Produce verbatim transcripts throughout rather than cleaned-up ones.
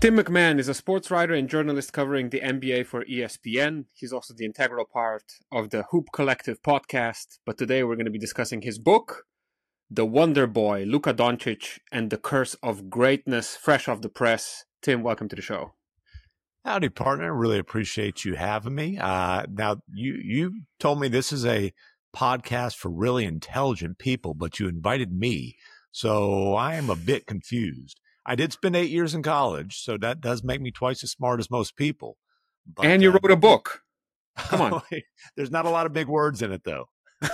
Tim McMahon is a sports writer and journalist covering the N B A for E S P N. He's also the integral part of the Hoop Collective podcast. But today we're going to be discussing his book, The Wonder Boy, Luka Doncic and the Curse of Greatness, fresh off the press. Tim, welcome to the show. Howdy, partner. Really appreciate you having me. Uh, now, you you told me this is a podcast for really intelligent people, but you invited me, so I am a bit confused. I did spend eight years in college, so that does make me twice as smart as most people. But, and you uh, wrote a book. Come on. There's not a lot of big words in it, though.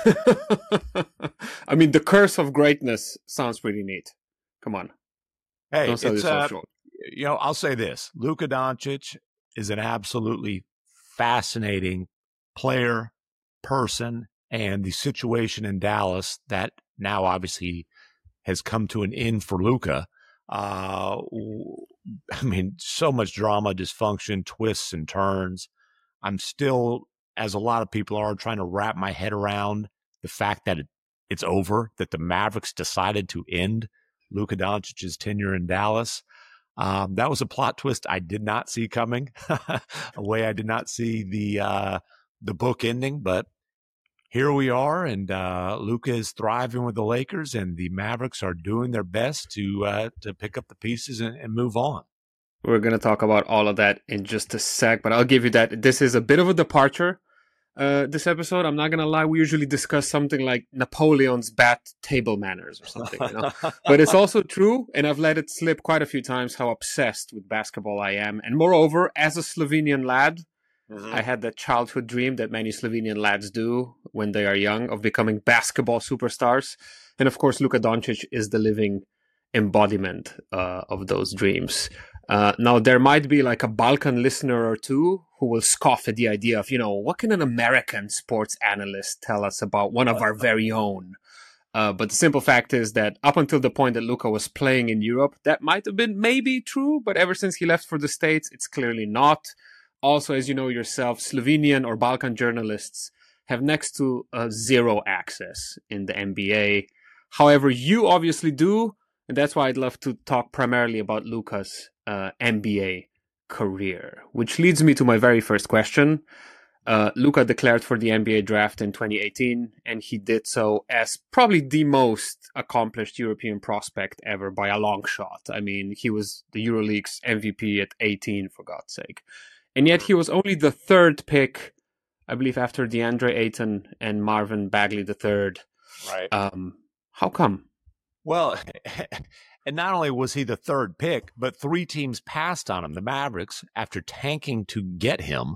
I mean, the curse of greatness sounds pretty neat. Come on. Hey, Don't sell it's, uh, short. You know, I'll say this. Luka Doncic is an absolutely fascinating player, person, and the situation in Dallas that now obviously has come to an end for Luka. Uh, I mean, so much drama, dysfunction, twists and turns. I'm still, as a lot of people are, trying to wrap my head around the fact that it, it's over, that the Mavericks decided to end Luka Doncic's tenure in Dallas. Um, that was a plot twist I did not see coming, a way I did not see the uh, the book ending, but here we are, and uh, Luka is thriving with the Lakers, and the Mavericks are doing their best to uh, to pick up the pieces and, and move on. We're going to talk about all of that in just a sec, but I'll give you that. This is a bit of a departure, uh, this episode. I'm not going to lie. We usually discuss something like Napoleon's bad table manners or something, you know? But it's also true, and I've let it slip quite a few times how obsessed with basketball I am. And moreover, as a Slovenian lad, Mm-hmm. I had that childhood dream that many Slovenian lads do when they are young of becoming basketball superstars. And of course, Luka Doncic is the living embodiment uh, of those dreams. Uh, now, there might be like a Balkan listener or two who will scoff at the idea of, you know, what can an American sports analyst tell us about one of our very own? Uh, but the simple fact is that up until the point that Luka was playing in Europe, that might have been maybe true. But ever since he left for the States, it's clearly not. Also, as you know yourself, Slovenian or Balkan journalists have next to uh, zero access in the N B A. However, you obviously do, and that's why I'd love to talk primarily about Luka's uh, N B A career, which leads me to my very first question. Uh, Luka declared for the N B A draft in twenty eighteen, and he did so as probably the most accomplished European prospect ever by a long shot. I mean, he was the EuroLeague's M V P at eighteen, for God's sake. And yet he was only the third pick, I believe, after DeAndre Ayton and Marvin Bagley the third. Right. Um, how come? Well, and not only was he the third pick, but three teams passed on him. The Mavericks, after tanking to get him,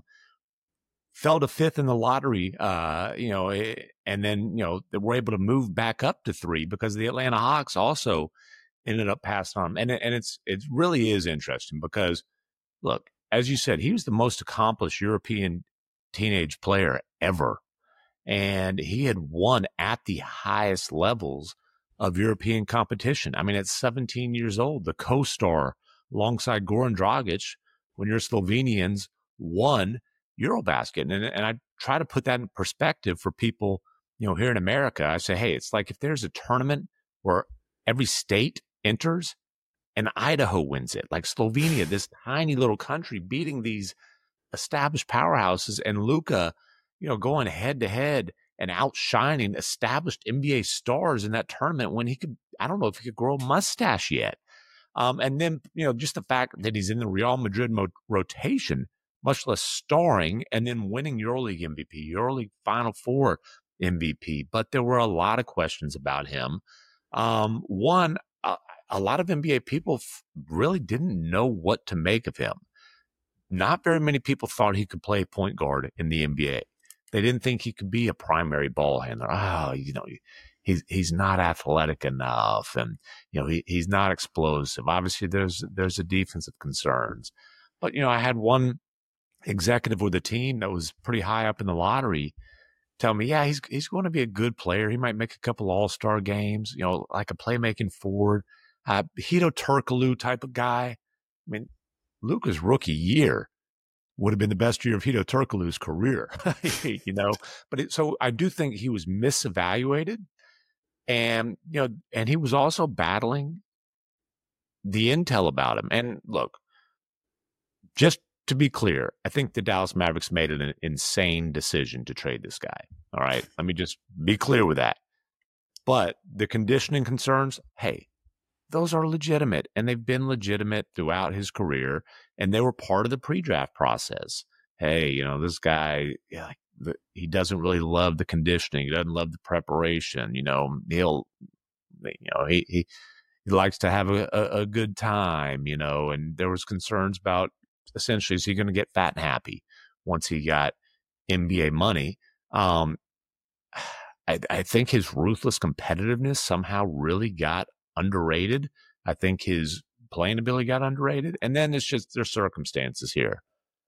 fell to fifth in the lottery, uh, you know, and then, you know, they were able to move back up to three because the Atlanta Hawks also ended up passing on him. And, and it's it really is interesting because, look, as you said, he was the most accomplished European teenage player ever. And he had won at the highest levels of European competition. I mean, at seventeen years old, the co-star alongside Goran Dragic, when you're Slovenians, won Eurobasket. And, and I try to put that in perspective for people, you know, here in America. I say, hey, it's like if there's a tournament where every state enters, and Idaho wins it, like Slovenia, this tiny little country beating these established powerhouses, and Luka, you know, going head to head and outshining established N B A stars in that tournament when he could, I don't know if he could grow a mustache yet. Um, and then, you know, just the fact that he's in the Real Madrid mo- rotation, much less starring, and then winning EuroLeague M V P, EuroLeague Final Four M V P. But there were a lot of questions about him. Um, one, uh, a lot of N B A people f- really didn't know what to make of him. Not very many people thought he could play point guard in the N B A. They didn't think he could be a primary ball handler. Oh, you know, he's he's not athletic enough, and you know he he's not explosive. Obviously, there's there's a defensive concerns, but you know I had one executive with a team that was pretty high up in the lottery tell me, yeah, he's he's going to be a good player. He might make a couple All-Star games, you know, like a playmaking forward, uh, Hedo Turkoglu type of guy. I mean, Luka's rookie year would have been the best year of Hedo Turkoglu's career, you know. But it, so I do think he was misevaluated, and you know, and he was also battling the intel about him. And look, just to be clear, I think the Dallas Mavericks made an insane decision to trade this guy. All right. Let me just be clear with that. But the conditioning concerns, hey, those are legitimate, and they've been legitimate throughout his career, and they were part of the pre-draft process. Hey, you know, this guy, yeah, the, he doesn't really love the conditioning. He doesn't love the preparation. You know, he'll, you know, he he, he likes to have a, a, a good time, you know, and there was concerns about essentially, is he going to get fat and happy once he got N B A money? Um, I, I think his ruthless competitiveness somehow really got underrated. I think his playing ability got underrated. And then it's just their circumstances here.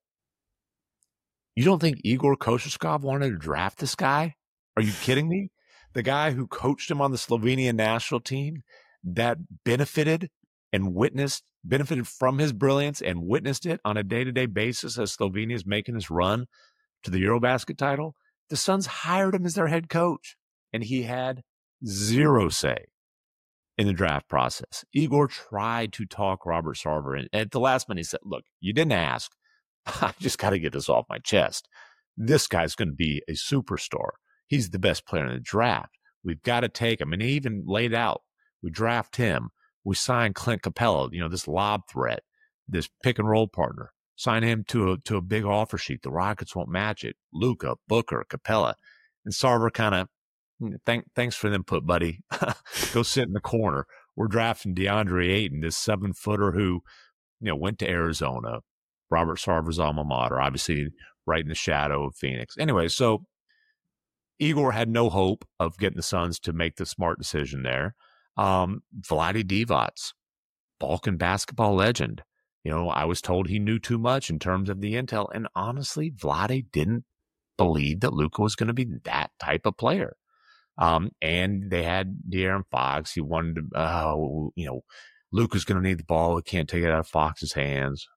You don't think Igor Kosheskov wanted to draft this guy? Are you kidding me? The guy who coached him on the Slovenian national team that benefited and witnessed, benefited from his brilliance and witnessed it on a day-to-day basis as Slovenia is making this run to the Eurobasket title. The Suns hired him as their head coach, and he had zero say in the draft process. Igor tried to talk Robert Sarver, and at the last minute he said, look, you didn't ask. I just got to get this off my chest. This guy's going to be a superstar. He's the best player in the draft. We've got to take him. And he even laid out, we draft him. We sign Clint Capella, you know, this lob threat, this pick and roll partner. Sign him to a to a big offer sheet. The Rockets won't match it. Luka, Booker, Capella. And Sarver kind of, Thank, thanks for the input, buddy. Go sit in the corner. We're drafting DeAndre Ayton, this seven-footer who, you know, went to Arizona, Robert Sarver's alma mater, obviously right in the shadow of Phoenix. Anyway, so Igor had no hope of getting the Suns to make the smart decision there. Um, Vlade Divac, Balkan basketball legend. You know, I was told he knew too much in terms of the intel, and honestly, Vlade didn't believe that Luka was going to be that type of player. Um, and they had De'Aaron Fox. He wanted to, uh, you know, Luka's going to need the ball. We can't take it out of Fox's hands.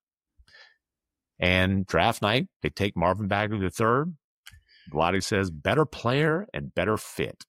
And draft night, they take Marvin Bagley the third. Vlade says, better player and better fit.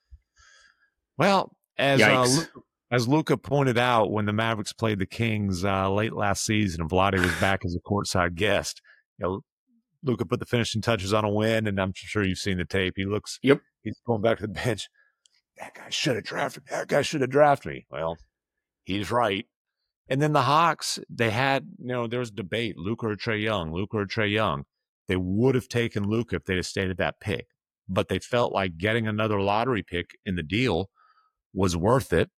Well, as uh, Luka, as Luka pointed out when the Mavericks played the Kings uh, late last season, and Vlade was back as a courtside guest, you know, Luka put the finishing touches on a win, and I'm sure you've seen the tape. He looks, yep. He's going back to the bench. That guy should have drafted me. That guy should have drafted me. Well, he's right. And then the Hawks, they had, you know, there was debate, Luka or Trae Young, Luka or Trae Young. They would have taken Luka if they'd have stayed at that pick. But they felt like getting another lottery pick in the deal was worth it.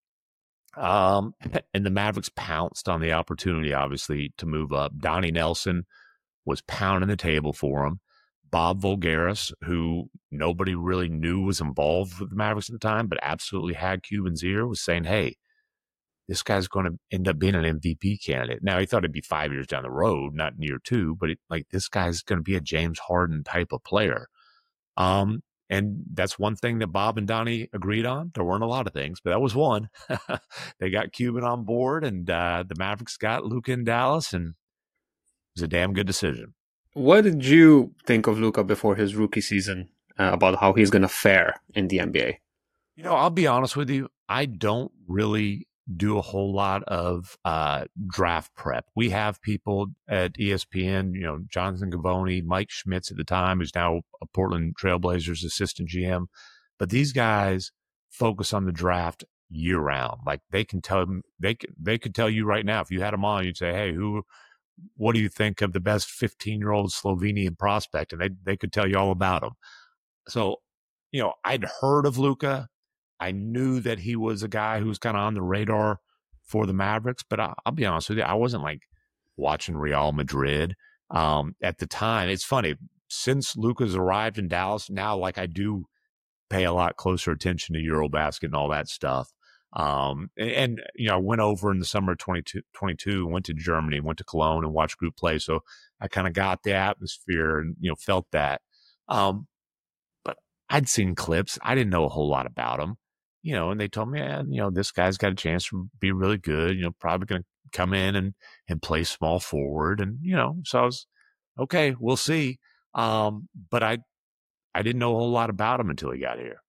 Um, and the Mavericks pounced on the opportunity, obviously, to move up. Donnie Nelson was pounding the table for him. Bob Voulgaris, who nobody really knew was involved with the Mavericks at the time, but absolutely had Cuban's ear, was saying, hey, this guy's going to end up being an M V P candidate. Now, he thought it'd be five years down the road, not in year two, but it, like this guy's going to be a James Harden type of player. Um, and that's one thing that Bob and Donnie agreed on. There weren't a lot of things, but that was one. They got Cuban on board, and uh, the Mavericks got Luka in Dallas, and it was a damn good decision. What did you think of Luka before his rookie season uh, about how he's going to fare in the N B A? You know, I'll be honest with you. I don't really do a whole lot of uh, draft prep. We have people at E S P N, you know, Jonathan Givony, Mike Schmitz at the time, who's now a Portland Trailblazers assistant G M. But these guys focus on the draft year round. Like they can tell them, they could, they could tell you right now, if you had them on, you'd say, hey, who, what do you think of the best fifteen-year-old Slovenian prospect? And they they could tell you all about him. So, you know, I'd heard of Luka. I knew that he was a guy who was kind of on the radar for the Mavericks, but I, I'll be honest with you, I wasn't like watching Real Madrid um, at the time. It's funny, since Luka's arrived in Dallas, now like I do pay a lot closer attention to Eurobasket and all that stuff. Um, and, and, you know, I went over in the summer of twenty twenty-two, went to Germany, went to Cologne and watched group play. So I kind of got the atmosphere and, you know, felt that. Um, but I'd seen clips. I didn't know a whole lot about him. You know, and they told me, eh, you know, this guy's got a chance to be really good, you know, probably going to come in and, and play small forward. And, you know, so I was, okay, we'll see. Um, but I, I didn't know a whole lot about him until he got here.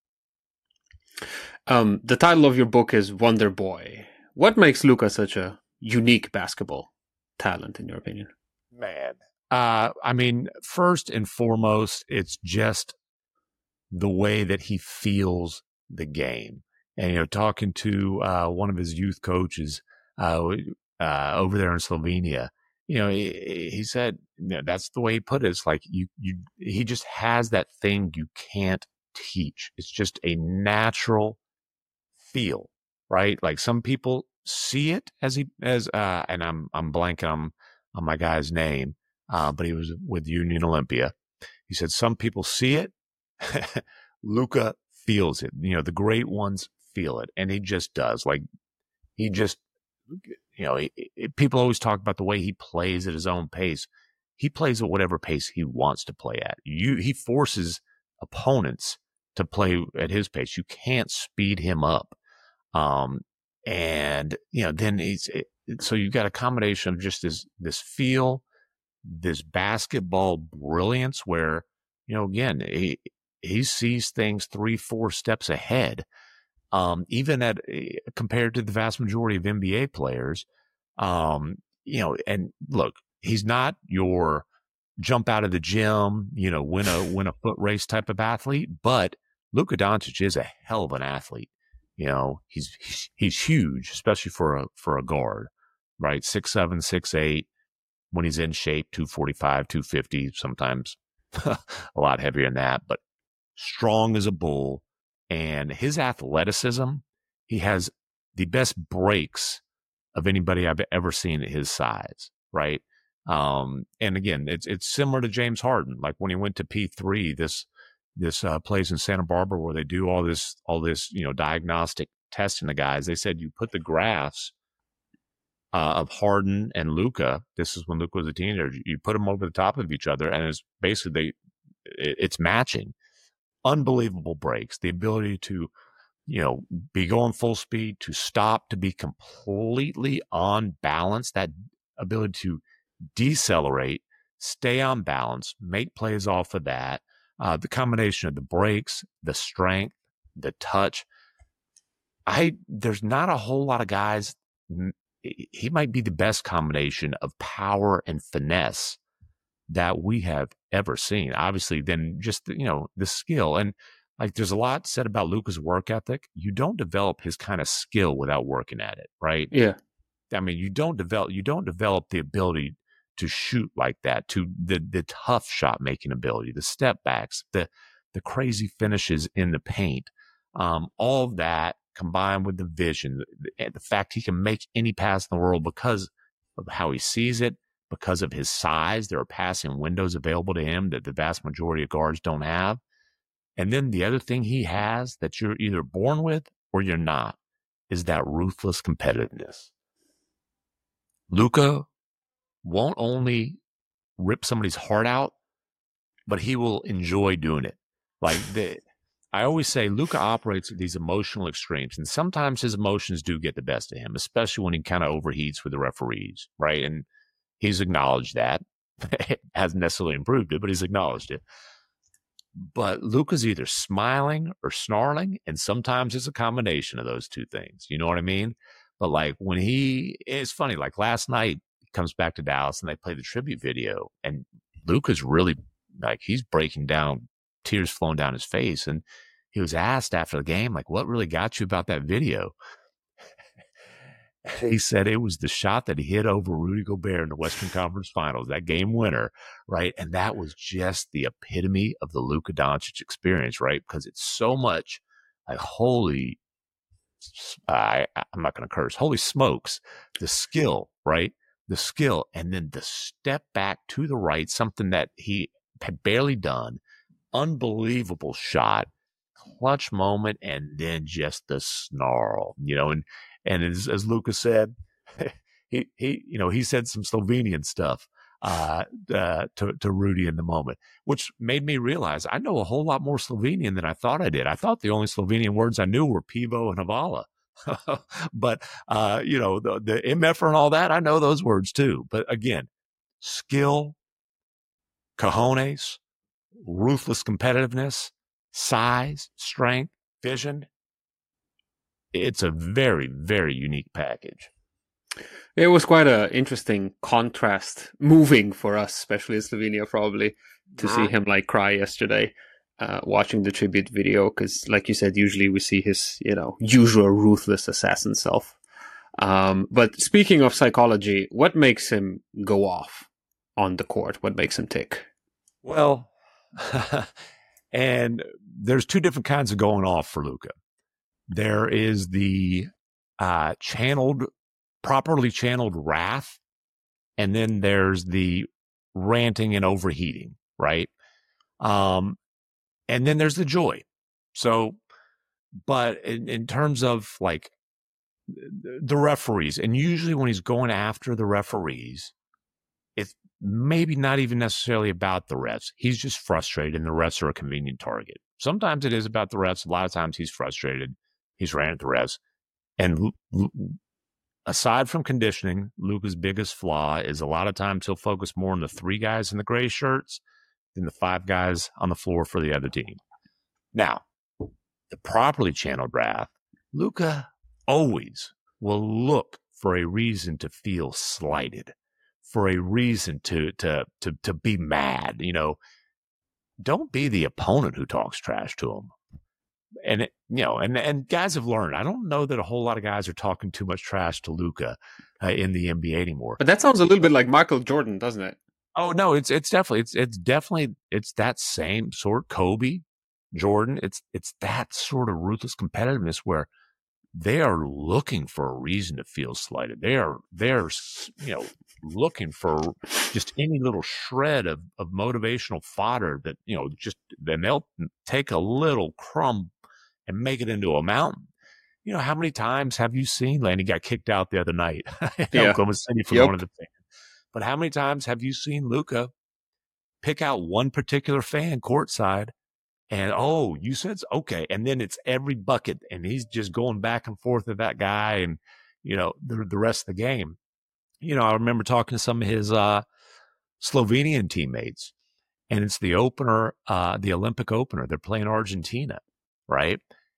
Um, the title of your book is Wonder Boy. What makes Luka such a unique basketball talent, in your opinion? Man. Uh, I mean, first and foremost, it's just the way that he feels the game. And, you know, talking to uh, one of his youth coaches uh, uh, over there in Slovenia, you know, he, he said, you know, that's the way he put it. It's like you, you, he just has that thing you can't teach. It's just a natural feel, right? Like some people see it as he, as, uh, and I'm, I'm blanking on, on my guy's name, uh, but he was with Union Olympia. He said, some people see it. Luka feels it. You know, the great ones feel it, and he just does. Like, he just, you know, he, he, people always talk about the way he plays at his own pace. He plays at whatever pace he wants to play at. You, he forces opponents to play at his pace. You can't speed him up. Um, and, you know, then he's, it, so you've got a combination of just this, this feel, this basketball brilliance where, you know, again, he, he sees things three, four steps ahead. Um, even at, compared to the vast majority of N B A players, um, you know, and look, he's not your jump out of the gym, you know, win a, win a foot race type of athlete, but Luka Doncic is a hell of an athlete. You know, he's, he's, he's huge, especially for a, for a guard, right? Six, seven, six, eight, when he's in shape, two forty-five, two fifty, sometimes a lot heavier than that, but strong as a bull. And his athleticism, he has the best breaks of anybody I've ever seen at his size, right? Um, and again, it's it's similar to James Harden. Like when he went to P three, this this uh, place in Santa Barbara where they do all this all this you know diagnostic testing the guys. They said you put the graphs uh, of Harden and Luka. This is when Luka was a teenager. You put them over the top of each other, and it's basically they, it, it's matching. Unbelievable breaks, the ability to, you know, be going full speed, to stop, to be completely on balance, that ability to decelerate, stay on balance, make plays off of that, uh, the combination of the breaks, the strength, the touch. I, there's not a whole lot of guys. He might be the best combination of power and finesse that we have ever seen. Obviously, then just, you know, the skill. And like, there's a lot said about Luka's work ethic. You don't develop his kind of skill without working at it, right? Yeah. I mean, you don't develop, you don't develop the ability to shoot like that, to the, the tough shot making ability, the step backs, the, the crazy finishes in the paint. Um, all of that combined with the vision, the, the fact he can make any pass in the world because of how he sees it, because of his size. There are passing windows available to him that the vast majority of guards don't have. And then the other thing he has that you're either born with or you're not is that ruthless competitiveness. Luka won't only rip somebody's heart out, but he will enjoy doing it. Like the, I always say, Luka operates at these emotional extremes, and sometimes his emotions do get the best of him, especially when he kind of overheats with the referees, right? And he's acknowledged that. Hasn't necessarily improved it, but he's acknowledged it. But Luka's either smiling or snarling, and sometimes it's a combination of those two things. You know what I mean? But like when he, it's funny, like last night, he comes back to Dallas and they play the tribute video, and Luka's really, like, he's breaking down, tears flowing down his face. And he was asked after the game, like, what really got you about that video? He said it was the shot that he hit over Rudy Gobert in the Western Conference Finals, that game winner, right? And that was just the epitome of the Luka Doncic experience, right? Because it's so much like, holy, I, I'm not going to curse, holy smokes, the skill, right? The skill, and then the step back to the right, something that he had barely done, unbelievable shot, clutch moment, and then just the snarl, you know, and And as, as Luka said, he, he, you know, he said some Slovenian stuff uh, uh, to, to Rudy in the moment, which made me realize I know a whole lot more Slovenian than I thought I did. I thought the only Slovenian words I knew were pivo and havala. But, uh, you know, the, the M F and all that, I know those words too. But again, skill, cojones, ruthless competitiveness, size, strength, vision. It's a very, very unique package. It was quite a interesting contrast, moving for us, especially in Slovenia, probably to see him like cry yesterday, uh, watching the tribute video. Because, like you said, usually we see his, you know, usual ruthless assassin self. Um, but speaking of psychology, what makes him go off on the court? What makes him tick? Well, and there's two different kinds of going off for Luka. There is the uh, channeled, properly channeled wrath, and then there's the ranting and overheating, right? Um, and then there's the joy. So, but in, in terms of like the referees, and usually when he's going after the referees, it's maybe not even necessarily about the refs. He's just frustrated, and the refs are a convenient target. Sometimes it is about the refs. A lot of times he's frustrated. He's ran at the refs. And aside from conditioning, Luka's biggest flaw is a lot of times he'll focus more on the three guys in the gray shirts than the five guys on the floor for the other team. Now, the properly channeled wrath, Luka always will look for a reason to feel slighted, for a reason to to to to be mad. You know, don't be the opponent who talks trash to him. And it, you know, and and guys have learned. I don't know that a whole lot of guys are talking too much trash to Luka uh, in the N B A anymore. But that sounds a little bit like Michael Jordan, doesn't it? Oh no, it's it's definitely it's it's definitely it's that same sort. Kobe, Jordan. It's it's that sort of ruthless competitiveness where they are looking for a reason to feel slighted. They are they're you know looking for just any little shred of of motivational fodder that you know just then they'll take a little crumb and make it into a mountain. You know, how many times have you seen Landy got kicked out the other night in Yeah. Oklahoma City for Yep. one of the fans? But how many times have you seen Luka pick out one particular fan courtside and, oh, you said, so? Okay. And then it's every bucket and he's just going back and forth with that guy and, you know, the, the rest of the game. You know, I remember talking to some of his uh, Slovenian teammates, and it's the opener, uh, the Olympic opener. They're playing Argentina, right?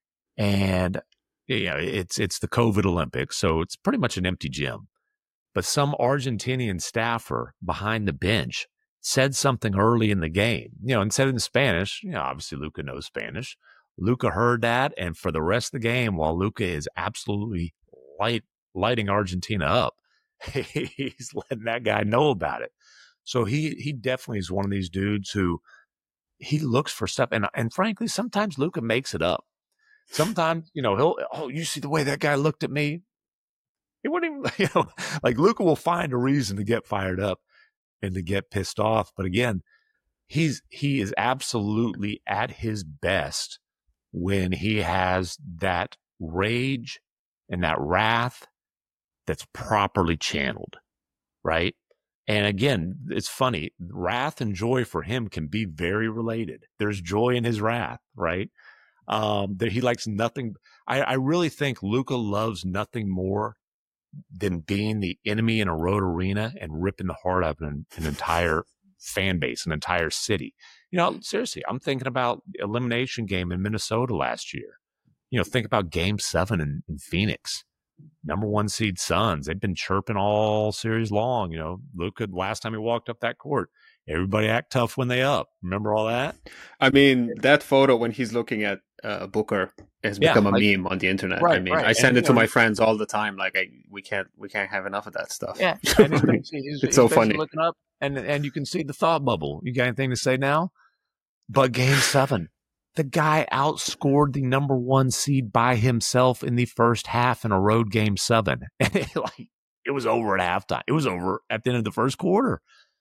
And you know, it's it's the COVID Olympics, so it's pretty much an empty gym. But some Argentinian staffer behind the bench said something early in the game, you know, and said it in Spanish. You know, obviously Luka knows Spanish. Luka heard that, and for the rest of the game, while Luka is absolutely light lighting Argentina up, he's letting that guy know about it. So he he definitely is one of these dudes who he looks for stuff, and and frankly, sometimes Luka makes it up. Sometimes, you know, he'll, oh, you see the way that guy looked at me? He wouldn't even, you know, like Luka will find a reason to get fired up and to get pissed off. But again, he's, he is absolutely at his best when he has that rage and that wrath that's properly channeled, right? And again, it's funny, wrath and joy for him can be very related. There's joy in his wrath, right? Um, that he likes nothing. I, I really think Luka loves nothing more than being the enemy in a road arena and ripping the heart out of an, an entire fan base, an entire city. You know, seriously, I'm thinking about the elimination game in Minnesota last year. You know, think about game seven in, in Phoenix. Number one seed Suns. They've been chirping all series long. You know, Luka, last time he walked up that court, everybody act tough when they up. Remember all that? I mean, that photo when he's looking at uh, Booker has Yeah, become a like- meme on the internet. Right, I mean, right. I send And, it you to know, my friends all the time. Like, I, we can't, we can't have enough of that stuff. Yeah, and he's, he's, he's, It's so he's basically funny. looking up, and and you can see the thought bubble. You got anything to say now? But game seven, the guy outscored the number one seed by himself in the first half in a road game seven, and it, like it was over at halftime. It was over at the end of the first quarter.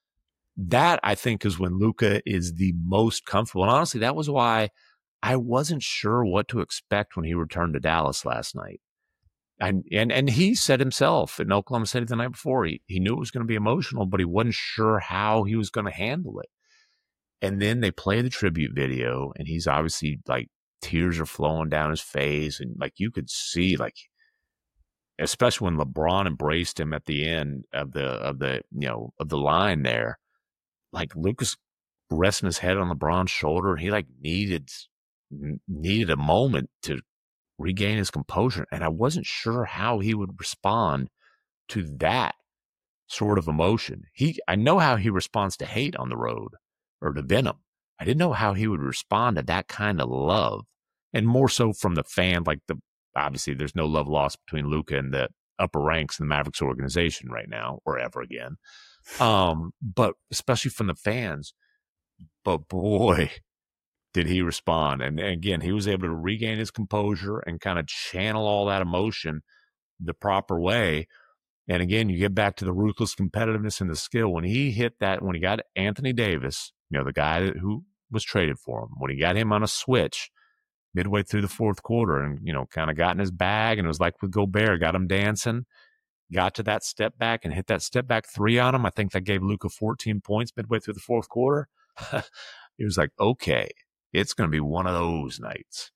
That I think is when Luka is the most comfortable, and honestly, that was why I wasn't sure what to expect when he returned to Dallas last night. And, and and he said himself in Oklahoma City the night before, he, he knew it was going to be emotional, but he wasn't sure how he was going to handle it. And then they play the tribute video, and he's obviously like tears are flowing down his face. And like you could see, like, especially when LeBron embraced him at the end of the, of the, you know, of the line there, like Lucas resting his head on LeBron's shoulder. He like needed, needed a moment to regain his composure. And I wasn't sure how he would respond to that sort of emotion. He, I know how he responds to hate on the road or to venom. I didn't know how he would respond to that kind of love, and more so from the fan. Like the obviously, there's no love lost between Luka and the upper ranks in the Mavericks organization right now or ever again. Um, but especially from the fans. But boy, did he respond! And, and again, he was able to regain his composure and kind of channel all that emotion the proper way. And again, you get back to the ruthless competitiveness and the skill. When he hit that, when he got Anthony Davis, you know, the guy that, who was traded for him, when he got him on a switch midway through the fourth quarter and, you know, kind of got in his bag, and it was like with Gobert, got him dancing, got to that step back and hit that step back three on him. I think that gave Luka fourteen points midway through the fourth quarter. He was like, okay, it's going to be one of those nights.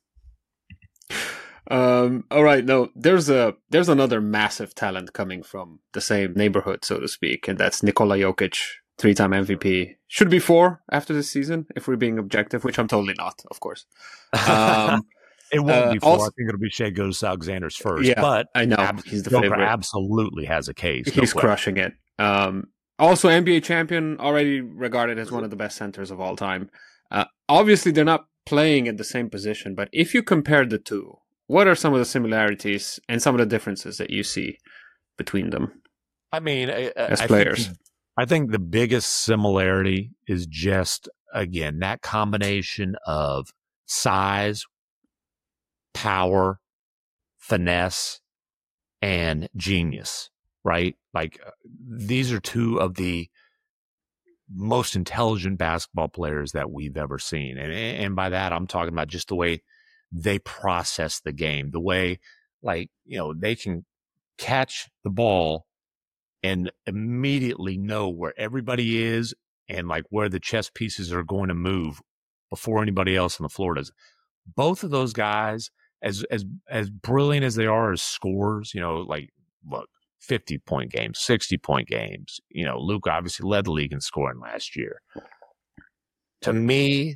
Um, all right, no, there's a there's another massive talent coming from the same neighborhood, so to speak, and that's Nikola Jokic, three-time M V P. Should be four after this season, if we're being objective, which I'm totally not, of course. Um, it won't uh, be four. also, I think it'll be Shai Gilgeous-Alexander's first. Yeah, but I know ab- he's the Joker favorite. Absolutely has a case. He's no crushing it. Um, also, N B A champion, already regarded as one of the best centers of all time. Uh, obviously, they're not playing at the same position, but if you compare the two, what are some of the similarities and some of the differences that you see between them? I mean, I, as I players, think, I think the biggest similarity is just, again, that combination of size, power, finesse, and genius, right? Like, these are two of the most intelligent basketball players that we've ever seen. And, and by that, I'm talking about just the way they process the game, the way, like, you know, they can catch the ball and immediately know where everybody is and like where the chess pieces are going to move before anybody else on the floor does. Both of those guys, as as as brilliant as they are as scorers, you know, like, look, fifty point games, sixty point games. You know, Luka obviously led the league in scoring last year. To me,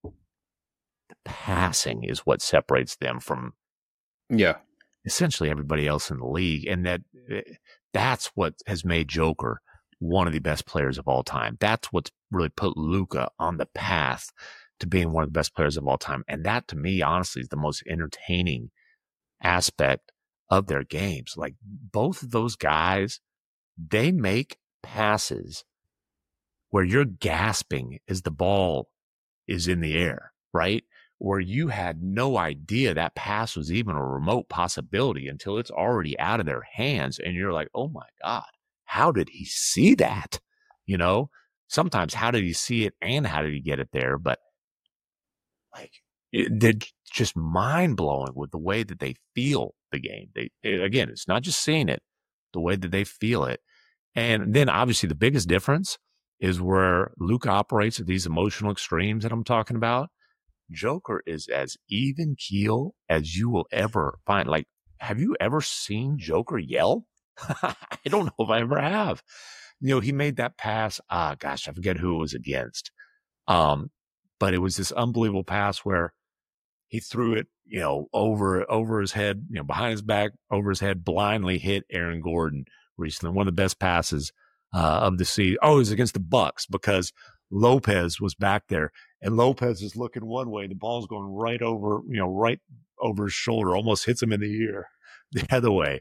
passing is what separates them from yeah, essentially everybody else in the league, and that that's what has made Joker one of the best players of all time. That's what's really put Luka on the path to being one of the best players of all time, and that, to me, honestly, is the most entertaining aspect of their games. Like, both of those guys, they make passes where you're gasping as the ball is in the air, right? Where you had no idea that pass was even a remote possibility until it's already out of their hands. And you're like, oh my God, how did he see that? You know, sometimes how did he see it and how did he get it there? But like, it, they're just mind blowing with the way that they feel the game. They, it, again, it's not just seeing it, the way that they feel it. And then obviously the biggest difference is where Luka operates at these emotional extremes that I'm talking about. Joker is as even keel as you will ever find. Like, have you ever seen Joker yell? I don't know if I ever have. You know, he made that pass. Ah, gosh, I forget who it was against. Um, but it was this unbelievable pass where he threw it, you know, over over his head, you know, behind his back, over his head, blindly hit Aaron Gordon recently. One of the best passes uh, of the season. Oh, it was against the Bucks because Lopez was back there, and Lopez is looking one way. The ball's going right over, you know, right over his shoulder, almost hits him in the ear the other way.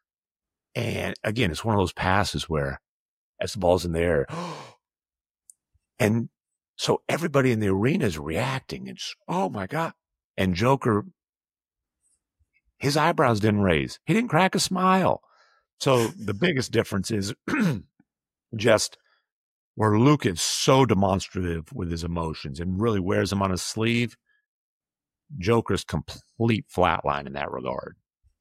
And again, it's one of those passes where as the ball's in the air, and so everybody in the arena is reacting. It's, oh my God. And Joker, his eyebrows didn't raise. He didn't crack a smile. So the biggest difference is just where Luke is so demonstrative with his emotions and really wears them on his sleeve. Joker's complete flatline in that regard.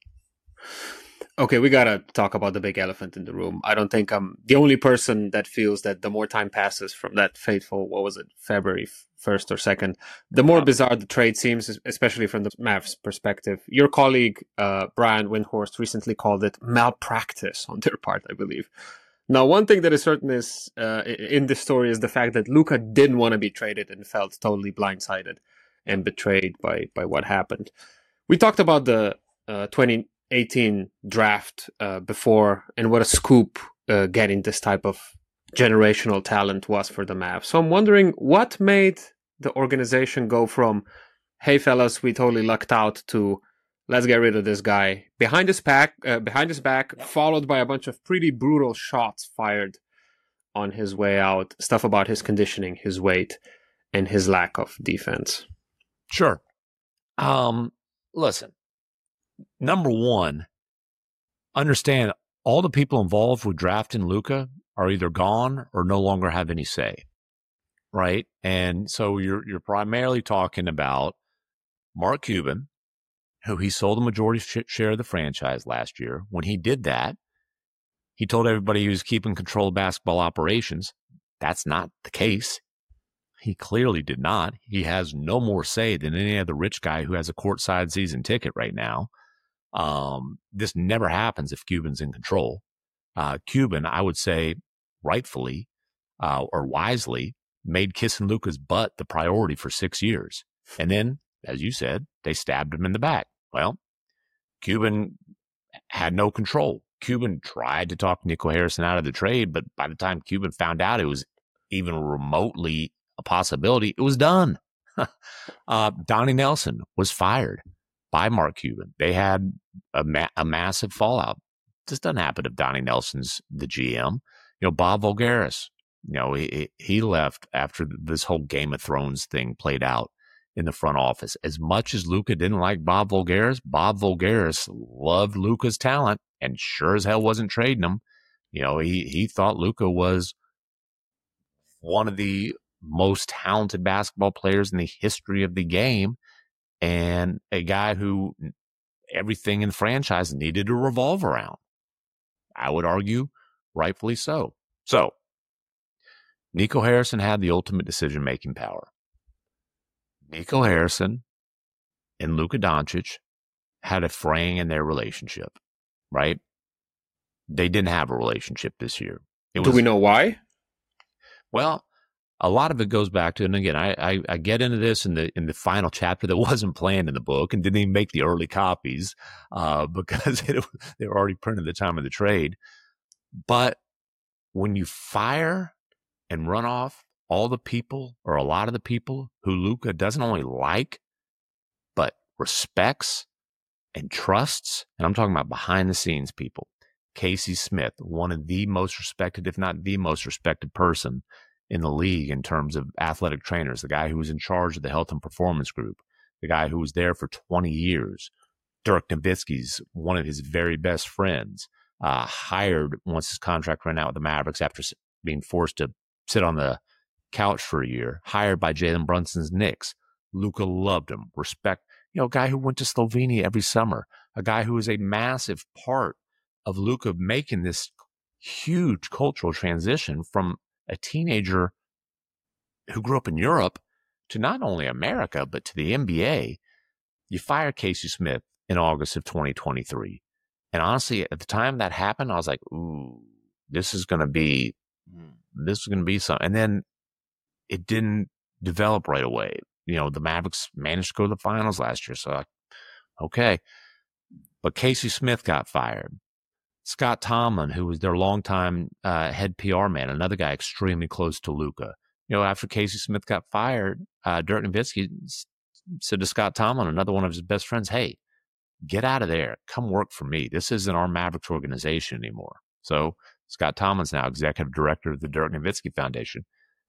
Okay, we gotta talk about the big elephant in the room. I don't think I'm the only person that feels that the more time passes from that fateful, what was it, February first or second, the more bizarre the trade seems, especially from the Mavs perspective. Your colleague, uh, Brian Windhorst, recently called it malpractice on their part, I believe. Now, one thing that is certain is uh, in this story is the fact that Luka didn't want to be traded and felt totally blindsided and betrayed by by what happened. We talked about the uh, twenty eighteen draft uh, before, and what a scoop uh, getting this type of generational talent was for the Mavs. So I'm wondering what made the organization go from, hey fellas, we totally lucked out, to let's get rid of this guy behind his back, uh, behind his back, followed by a bunch of pretty brutal shots fired on his way out, stuff about his conditioning, his weight, and his lack of defense. Sure. Um, listen, number one, understand all the people involved with drafting Luka are either gone or no longer have any say, right? And so you're you're primarily talking about Mark Cuban, who he sold a majority sh- share of the franchise last year. When he did that, he told everybody he was keeping control of basketball operations. That's not the case. He clearly did not. He has no more say than any other rich guy who has a courtside season ticket right now. Um, this never happens if Cuban's in control. Uh, Cuban, I would say, rightfully uh, or wisely, made kissing Luka's butt the priority for six years. And then, as you said, they stabbed him in the back. Well, Cuban had no control. Cuban tried to talk Nico Harrison out of the trade, but by the time Cuban found out it was even remotely a possibility, it was done. uh, Donnie Nelson was fired by Mark Cuban. They had a, ma- a massive fallout. This doesn't happen if Donnie Nelson's the G M. You know, Bob Voulgaris, you know, he, he left after this whole Game of Thrones thing played out in the front office. As much as Luka didn't like Bob Voulgaris, Bob Voulgaris loved Luka's talent and sure as hell wasn't trading him. You know, he, he thought Luka was one of the most talented basketball players in the history of the game and a guy who everything in the franchise needed to revolve around. I would argue rightfully so. So, Nico Harrison had the ultimate decision-making power. Nico Harrison and Luka Doncic had a fraying in their relationship, right? They didn't have a relationship this year. It Do was, we know why? Well, a lot of it goes back to, and again, I, I, I get into this in the in the final chapter that wasn't planned in the book and didn't even make the early copies uh, because it, they were already printed at the time of the trade. But when you fire and run off all the people or a lot of the people who Luka doesn't only like, but respects and trusts, and I'm talking about behind the scenes people, Casey Smith, one of the most respected, if not the most respected person in the league in terms of athletic trainers, the guy who was in charge of the health and performance group, the guy who was there for twenty years, Dirk Nowitzki's one of his very best friends, uh, hired once his contract ran out with the Mavericks after being forced to sit on the couch for a year, hired by Jalen Brunson's Knicks. Luka loved him, respect, you know, a guy who went to Slovenia every summer, a guy who was a massive part of Luka making this huge cultural transition from a teenager who grew up in Europe to not only America, but to the N B A. You fire Casey Smith in August of twenty twenty-three. And honestly, at the time that happened, I was like, ooh, this is going to be, this is going to be something. And then it didn't develop right away. You know, the Mavericks managed to go to the finals last year. So, like, okay. But Casey Smith got fired. Scott Tomlin, who was their longtime uh, head P R man, another guy extremely close to Luka. You know, after Casey Smith got fired, uh, Dirk Nowitzki said to Scott Tomlin, another one of his best friends, hey, get out of there. Come work for me. This isn't our Mavericks organization anymore. So Scott Tomlin's now executive director of the Dirk Nowitzki Foundation.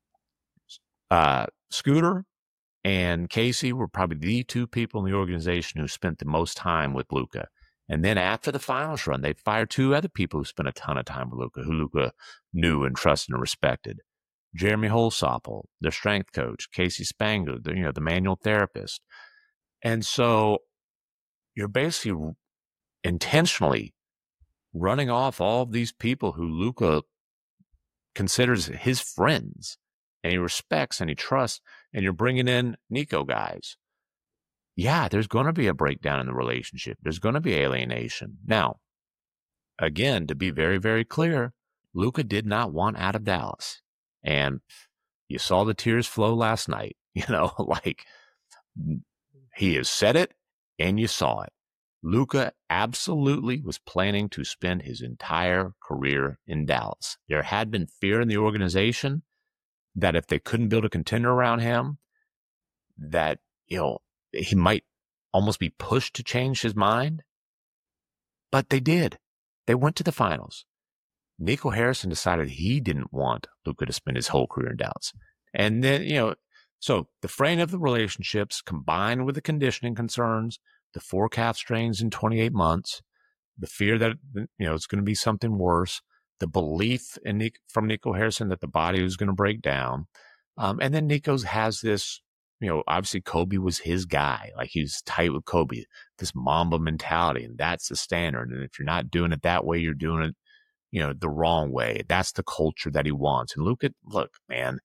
Uh, Scooter and Casey were probably the two people in the organization who spent the most time with Luka. And then after the finals run, they fired two other people who spent a ton of time with Luka, who Luka knew and trusted and respected. Jeremy Holsopple, their strength coach, Casey Spangler, the, you know, the manual therapist. And so you're basically intentionally running off all of these people who Luka considers his friends and he respects and he trusts, and you're bringing in Nico guys. Yeah, there's going to be a breakdown in the relationship. There's going to be alienation. Now, again, to be very, very clear, Luka did not want out of Dallas. And you saw the tears flow last night. You know, like, he has said it and you saw it. Luka absolutely was planning to spend his entire career in Dallas. There had been fear in the organization that if they couldn't build a contender around him, that, you know, he might almost be pushed to change his mind. But they did. They went to the finals. Nico Harrison decided he didn't want Luka to spend his whole career in Dallas. And then, you know, so the fraying of the relationships combined with the conditioning concerns, the four calf strains in twenty-eight months, the fear that, you know, it's going to be something worse, the belief in Nico, from Nico Harrison that the body was going to break down. Um, and then Nico's has this, you know, obviously Kobe was his guy. Like he was tight with Kobe, this Mamba mentality, and that's the standard. And if you're not doing it that way, you're doing it, you know, the wrong way. That's the culture that he wants. And Luka, look, man,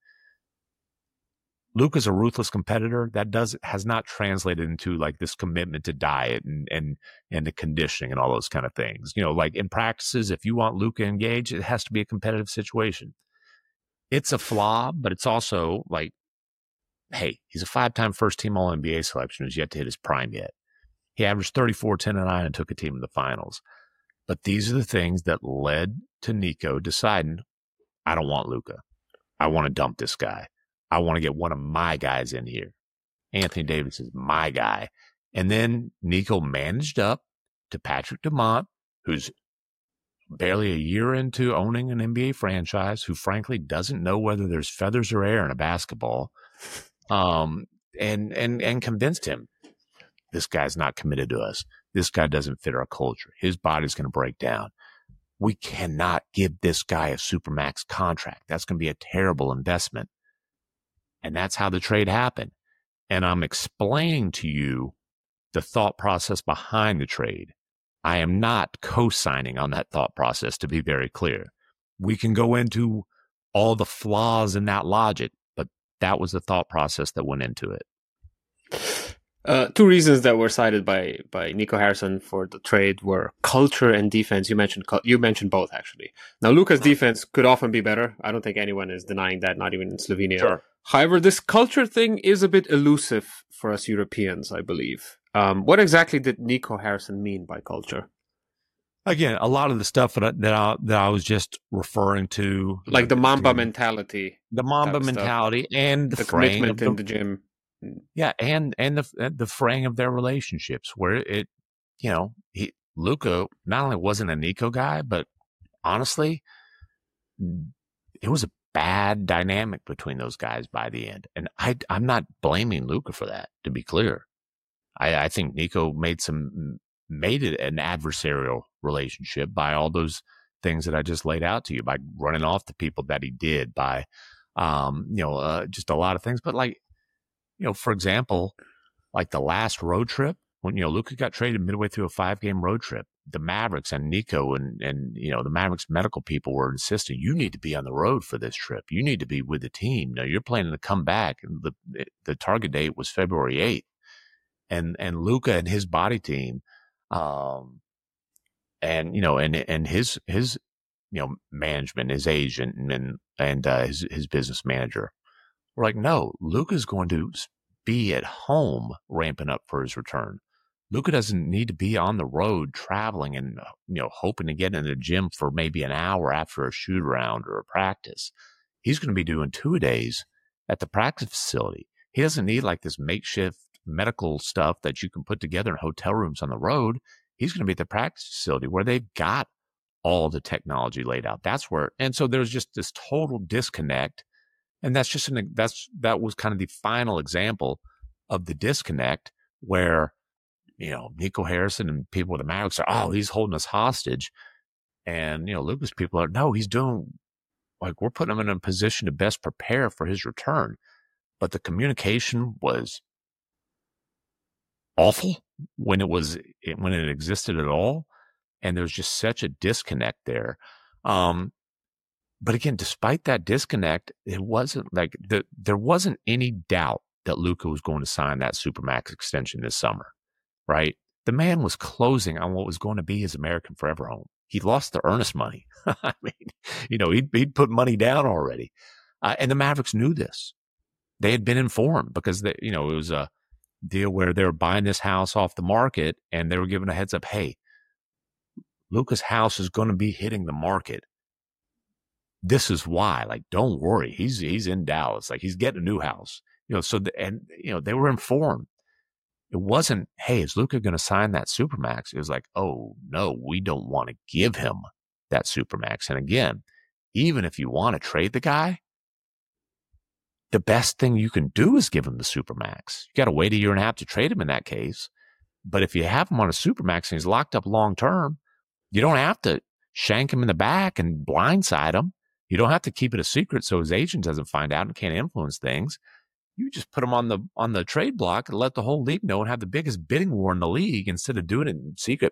Luka's a ruthless competitor. That does has not translated into like this commitment to diet and and and to conditioning and all those kind of things. You know, like in practices, if you want Luka engaged, it has to be a competitive situation. It's a flaw, but it's also like, hey, he's a five-time first-team All N B A selection who's yet to hit his prime yet. He averaged thirty-four, ten, and nine and took a team to the finals. But these are the things that led to Nico deciding, I don't want Luka. I want to dump this guy. I want to get one of my guys in here. Anthony Davis is my guy. And then Nico managed up to Patrick Dumont, who's barely a year into owning an N B A franchise, who frankly doesn't know whether there's feathers or air in a basketball, um, and and and convinced him, this guy's not committed to us. This guy doesn't fit our culture. His body's going to break down. We cannot give this guy a supermax contract. That's going to be a terrible investment. And that's how the trade happened. And I'm explaining to you the thought process behind the trade. I am not co-signing on that thought process, to be very clear. We can go into all the flaws in that logic, but that was the thought process that went into it. Uh, two reasons that were cited by, by Nico Harrison for the trade were culture and defense. You mentioned you mentioned both, actually. Now, Luka's defense could often be better. I don't think anyone is denying that, not even in Slovenia. Sure. However, this culture thing is a bit elusive for us Europeans, I believe. Um, what exactly did Nico Harrison mean by culture? Again, a lot of the stuff that I, that I, that I was just referring to. Like the Mamba mentality. The Mamba mentality and the, the fraying commitment of the, in the gym. Yeah, and and the the fraying of their relationships, where it, you know, he Luka not only wasn't a Nico guy, but honestly, it was a bad dynamic between those guys by the end. And I I'm not blaming Luka for that, to be clear. I, I think Nico made some made it an adversarial relationship by all those things that I just laid out to you, by running off the people that he did, by um, you know, uh, just a lot of things. But like, you know, for example, like the last road trip when, you know, Luka got traded midway through a five game road trip, the Mavericks and Nico and, and, you know, the Mavericks medical people were insisting, you need to be on the road for this trip. You need to be with the team. Now you're planning to come back. And the, the target date was February eighth. And, and Luka and his body team, um, and, you know, and, and his, his, you know, management, his agent and, and, uh, his, his business manager, we're like, no, Luka's going to be at home ramping up for his return. Luka doesn't need to be on the road traveling and, you know, hoping to get in the gym for maybe an hour after a shoot around or a practice. He's going to be doing two days at the practice facility. He doesn't need like this makeshift medical stuff that you can put together in hotel rooms on the road. He's going to be at the practice facility where they've got all the technology laid out. That's where, and so there's just this total disconnect. And that's just an, that's, that was kind of the final example of the disconnect where, you know, Nico Harrison and people with the Mavericks are, oh, he's holding us hostage. And, you know, Luka's people are, no, he's doing, like, we're putting him in a position to best prepare for his return. But the communication was awful when it was, when it existed at all. And there's just such a disconnect there. Um, But again, despite that disconnect, it wasn't like the, there wasn't any doubt that Luka was going to sign that Supermax extension this summer, right? The man was closing on what was going to be his American Forever home. He lost the earnest money. I mean, you know, he'd, he'd put money down already. Uh, and the Mavericks knew this. They had been informed because, they, you know, it was a, deal where they were buying this house off the market and they were giving a heads up, hey, Luka's house is going to be hitting the market. This is why, like, don't worry. He's, he's in Dallas. Like, he's getting a new house, you know, so, the, and, you know, they were informed. It wasn't, hey, is Luka going to sign that Supermax? It was like, oh, no, we don't want to give him that Supermax. And again, even if you want to trade the guy, the best thing you can do is give him the Supermax. You got to wait a year and a half to trade him in that case. But if you have him on a Supermax and he's locked up long term, you don't have to shank him in the back and blindside him. You don't have to keep it a secret so his agent doesn't find out and can't influence things. You just put him on the on the trade block and let the whole league know and have the biggest bidding war in the league instead of doing it in secret.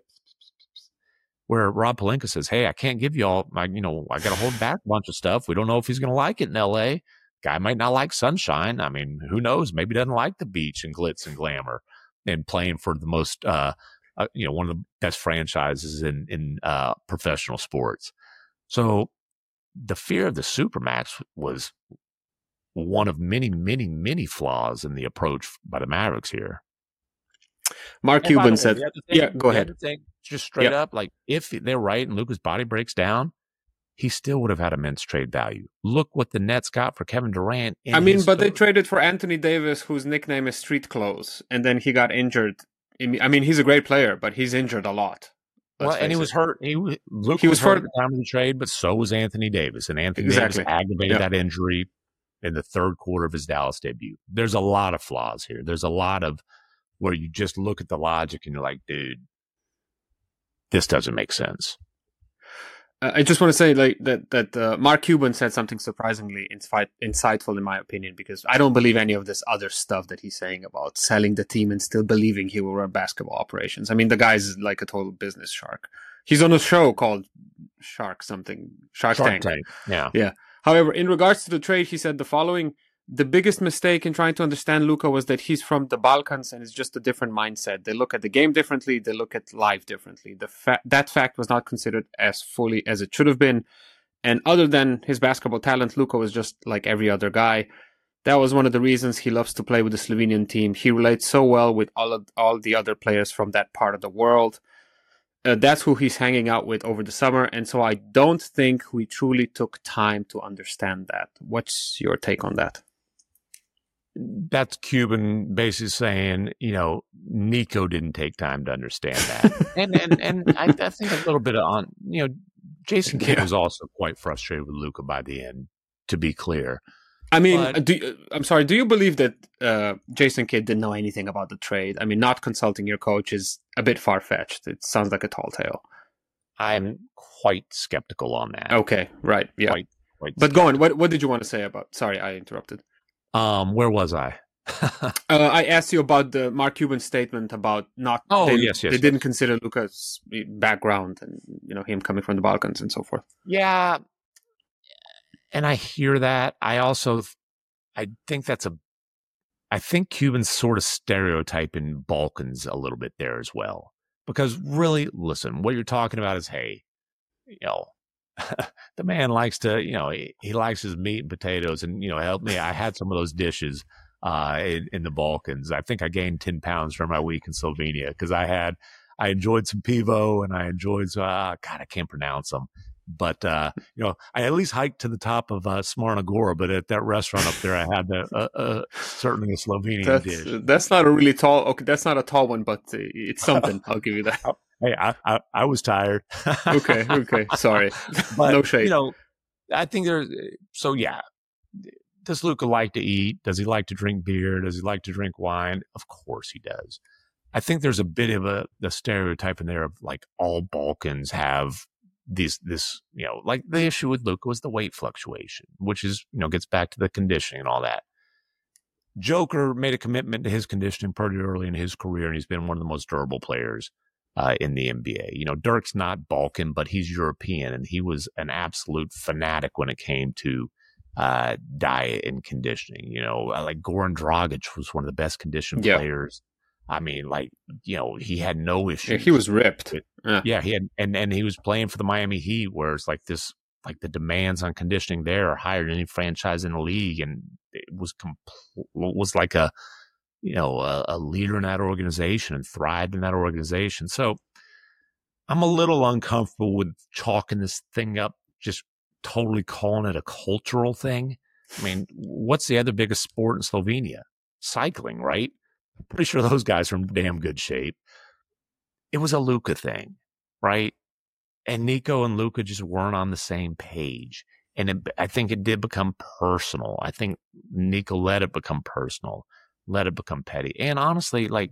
Where Rob Pelinka says, hey, I can't give you all my, you know, I got to hold back a bunch of stuff. We don't know if he's going to like it in L A. Guy might not like sunshine. I mean, who knows? Maybe he doesn't like the beach and glitz and glamour and playing for the most, uh, uh, you know, one of the best franchises in, in uh, professional sports. So the fear of the Supermax was one of many, many, many flaws in the approach by the Mavericks here. Mark And by Cuban the way, said, the other thing- yeah, go the ahead. other thing, just straight Yeah. up, like if they're right and Luka's body breaks down, he still would have had immense trade value. Look what the Nets got for Kevin Durant. in I mean, his but they third- traded for Anthony Davis, whose nickname is Street Clothes, and then he got injured. I mean, he's a great player, but he's injured a lot. Let's Well, and he face was it. hurt. He, was- Luka He was, was hurt hurt- at the time of the trade, but so was Anthony Davis. And Anthony Exactly. Davis aggravated Yeah. that injury in the third quarter of his Dallas debut. There's a lot of flaws here. There's a lot of where you just look at the logic and you're like, dude, this doesn't make sense. Uh, I just want to say like that that uh, Mark Cuban said something surprisingly insi- insightful in my opinion, because I don't believe any of this other stuff that he's saying about selling the team and still believing he will run basketball operations. I mean, the guy's like a total business shark. He's on a show called Shark something, Shark, Shark Tank. Tank. Yeah. Yeah. However, in regards to the trade, he said the following: the biggest mistake in trying to understand Luka was that he's from the Balkans and it's just a different mindset. They look at the game differently. They look at life differently. The fa- that fact was not considered as fully as it should have been. And other than his basketball talent, Luka was just like every other guy. That was one of the reasons he loves to play with the Slovenian team. He relates so well with all of, all the other players from that part of the world. Uh, that's who he's hanging out with over the summer. And so I don't think we truly took time to understand that. What's your take on that? That's Cuban basically saying, you know, Nico didn't take time to understand that. and and, and I, I think a little bit on, you know, Jason Kidd Yeah. was also quite frustrated with Luka by the end, to be clear. I mean, But- do you, I'm sorry. Do you believe that uh, Jason Kidd didn't know anything about the trade? I mean, not consulting your coach is a bit far fetched. It sounds like a tall tale. I'm quite skeptical on that. Okay, right, yeah. Quite, quite But go on. What what did you want to say about? Sorry, I interrupted. Um, where was I? Uh, I asked you about the Mark Cuban statement about not. Oh, they, yes, yes, They yes. didn't consider Luka's background and you know him coming from the Balkans and so forth. Yeah. And I hear that. I also, I think that's a, I think Cubans sort of stereotyping Balkans a little bit there as well. Because really, listen, what you're talking about is, hey, you know, the man likes to, you know, he, he likes his meat and potatoes and, you know, help me. I had some of those dishes uh, in, in the Balkans. I think I gained ten pounds from my week in Slovenia because I had, I enjoyed some pivo and I enjoyed, uh, God, I can't pronounce them. But, uh, you know, I at least hiked to the top of uh, Smarna Gora, but at that restaurant up there, I had the, uh, uh, certainly a Slovenian That's dish. that's not a really tall. Okay, that's not a tall one, but uh, it's something. I'll give you that. Hey, I, I, I was tired. Okay, okay. Sorry. But, No shade. You know, I think there's, so yeah. Does Luka like to eat? Does he like to drink beer? Does he like to drink wine? Of course he does. I think there's a bit of a the stereotype in there of like all Balkans have this, this, you know, like the issue with Luka was the weight fluctuation, which is, you know, gets back to the conditioning and all that. Joker made a commitment to his conditioning pretty early in his career, and he's been one of the most durable players uh, in the N B A. You know, Dirk's not Balkan, but he's European, and he was an absolute fanatic when it came to uh, diet and conditioning. You know, like Goran Dragic was one of the best conditioned Yeah. players. I mean, like, you know, he had no issues. Yeah, he was ripped. with- Yeah. yeah, he had, and and he was playing for the Miami Heat, where it's like this, like the demands on conditioning there are higher than any franchise in the league, and it was compl- was like a you know, a, a leader in that organization and thrived in that organization. So I'm a little uncomfortable with chalking this thing up, just totally calling it a cultural thing. I mean, what's the other biggest sport in Slovenia? Cycling, right? I'm pretty sure those guys are in damn good shape. It was a Luka thing, right? And Nico and Luka just weren't on the same page. And it, I think it did become personal. I think Nico let it become personal, let it become petty. And honestly, like,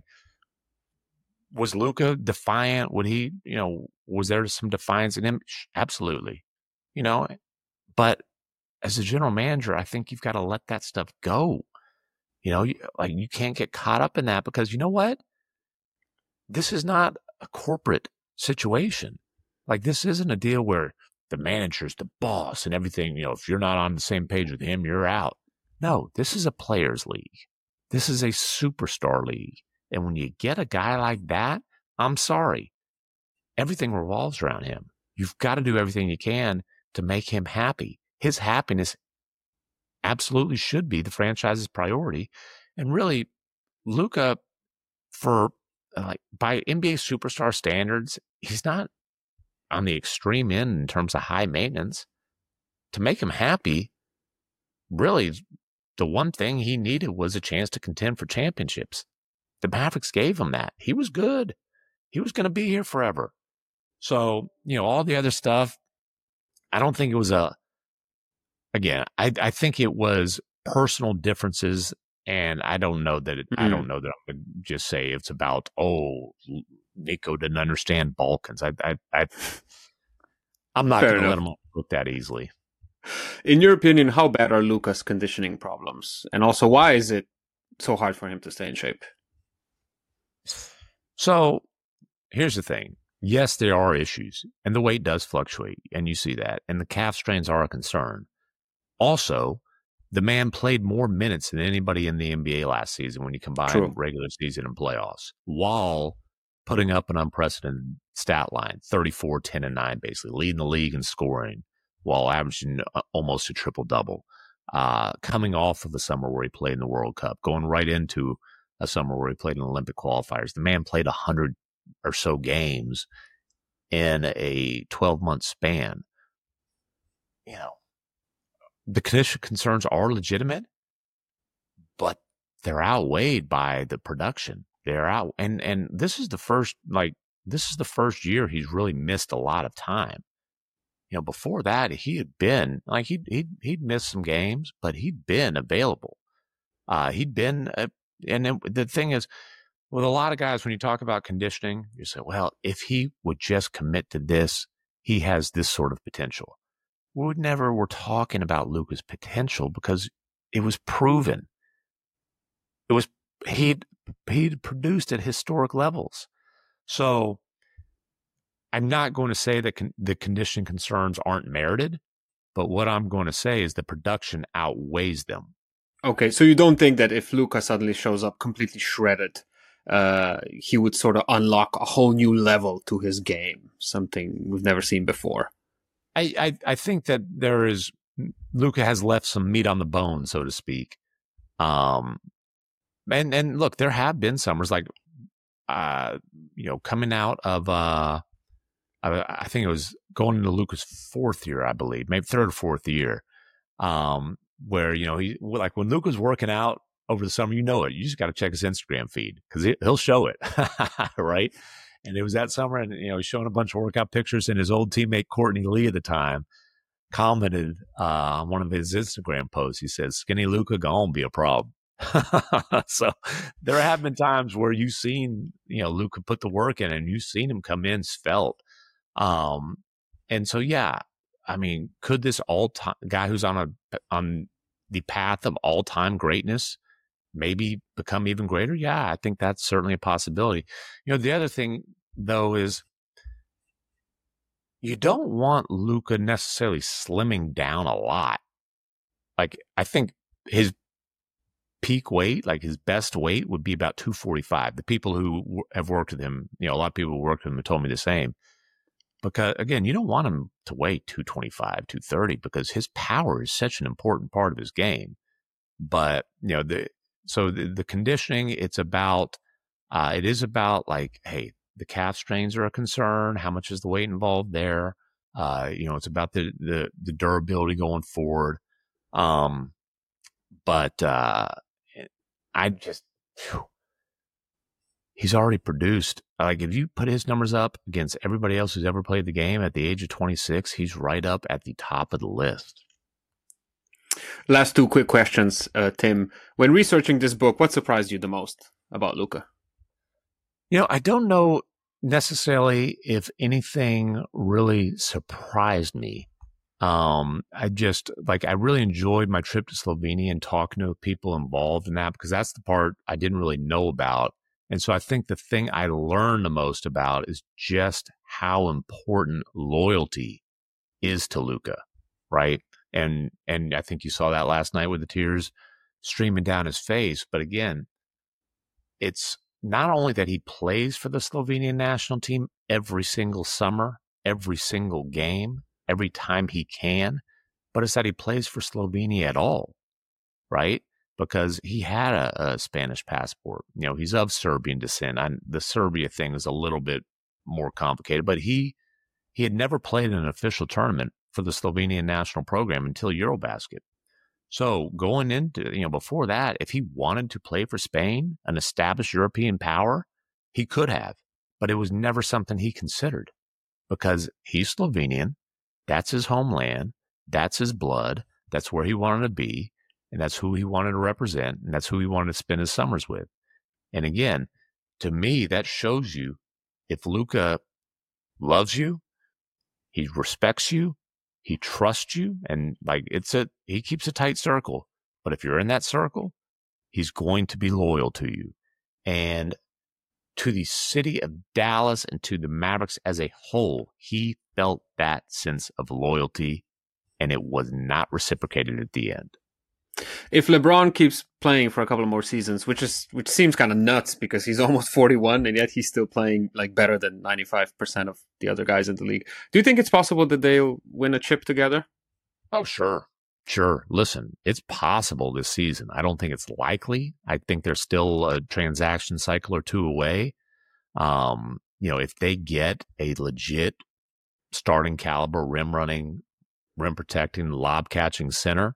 was Luka defiant? Would he, you know, was there some defiance in him? Absolutely. You know, but as a general manager, I think you've got to let that stuff go. You know, you, like you can't get caught up in that because you know what? This is not a corporate situation. Like this isn't a deal where the manager's the boss and everything, you know, if you're not on the same page with him, you're out. No, this is a players' league. This is a superstar league. And when you get a guy like that, I'm sorry. Everything revolves around him. You've got to do everything you can to make him happy. His happiness absolutely should be the franchise's priority. And really, Luka, for like by N B A superstar standards, he's not on the extreme end in terms of high maintenance. To make him happy, really, the one thing he needed was a chance to contend for championships. The Mavericks gave him that. He was good. He was going to be here forever. So, you know, all the other stuff, I don't think it was a, again, I, I think it was personal differences. And I don't know that it, mm-hmm. I don't know that I'm going to just say it's about, oh, Nico didn't understand Balkans. I, I, I I'm not going to let him look that easily. In your opinion, how bad are Luka's conditioning problems? And also, why is it so hard for him to stay in shape? So here's the thing. Yes, there are issues, and the weight does fluctuate, and you see that. And the calf strains are a concern. Also, the man played more minutes than anybody in the N B A last season when you combine True. regular season and playoffs, while putting up an unprecedented stat line, thirty-four, ten, and nine, basically, leading the league in scoring while averaging almost a triple-double, uh, coming off of the summer where he played in the World Cup, going right into a summer where he played in Olympic qualifiers. The man played one hundred or so games in a twelve-month span. You know, the condition concerns are legitimate, but they're outweighed by the production. They're out, and and this is the first like this is the first year he's really missed a lot of time. You know, before that he had been like he he he'd missed some games, but he'd been available. Uh, he'd been, uh, and then the thing is, with a lot of guys, when you talk about conditioning, you say, well, if he would just commit to this, he has this sort of potential. We never were talking about Luka's potential because it was proven. It was he'd he'd produced at historic levels. So I'm not going to say that con- the conditioning concerns aren't merited, but what I'm going to say is the production outweighs them. Okay, so you don't think that if Luka suddenly shows up completely shredded, uh, he would sort of unlock a whole new level to his game, something we've never seen before? I, I, I think that there is Luka has left some meat on the bone, so to speak. Um, and and look, there have been summers like, uh, you know, coming out of, uh, I, I think it was going into Luka's fourth year, I believe, maybe third or fourth year, um, where you know he like when Luka's working out over the summer, you know it. You just got to check his Instagram feed because he'll show it, right? And it was that summer, and you know he's showing a bunch of workout pictures, and his old teammate Courtney Lee at the time commented uh, on one of his Instagram posts. He says, "Skinny Luka gonna be a problem." So there have been times where you've seen you know Luka put the work in, and you've seen him come in svelte. Um, and so yeah, I mean, could this all time guy who's on a on the path of all time greatness maybe become even greater? Yeah, I think that's certainly a possibility. You know, the other thing though is you don't want Luka necessarily slimming down a lot. Like I think his peak weight, like his best weight, would be about two forty-five. The people who w- have worked with him, you know, a lot of people who worked with him have told me the same. Because again, you don't want him to weigh two twenty-five, two thirty because his power is such an important part of his game. But you know, the so the, the conditioning, it's about, uh, it is about like, hey, the calf strains are a concern. How much is the weight involved there? Uh, you know, it's about the, the, the durability going forward. Um, but, uh, I just, whew, he's already produced. Like, if you put his numbers up against everybody else who's ever played the game at the age of twenty-six, he's right up at the top of the list. Last two quick questions, uh, Tim. When researching this book, what surprised you the most about Luka? You know, I don't know necessarily if anything really surprised me. Um, I just, like, I really enjoyed my trip to Slovenia and talking to people involved in that, because that's the part I didn't really know about. And so I think the thing I learned the most about is just how important loyalty is to Luka, right? And and I think you saw that last night with the tears streaming down his face. But again, it's not only that he plays for the Slovenian national team every single summer, every single game, every time he can, but it's that he plays for Slovenia at all, right? Because he had a, a Spanish passport. You know, he's of Serbian descent. I, the Serbia thing is a little bit more complicated, but he he had never played in an official tournament for the Slovenian national program until Eurobasket. So going into, you know, before that, if he wanted to play for Spain, an established European power, he could have, but it was never something he considered, because he's Slovenian. That's his homeland. That's his blood. That's where he wanted to be. And that's who he wanted to represent. And that's who he wanted to spend his summers with. And again, to me, that shows you if Luka loves you, he respects you, he trusts you, and like it's a, he keeps a tight circle. But if you're in that circle, he's going to be loyal to you. And to the city of Dallas and to the Mavericks as a whole, he felt that sense of loyalty, and it was not reciprocated at the end. If LeBron keeps playing for a couple of more seasons, which is which seems kind of nuts because he's almost forty-one and yet he's still playing like better than ninety-five percent of the other guys in the league. Do you think it's possible that they'll win a chip together? Oh, sure. Sure. Listen, it's possible this season. I don't think it's likely. I think there's still a transaction cycle or two away. Um, you know, if they get a legit starting caliber, rim running, rim protecting, lob catching center.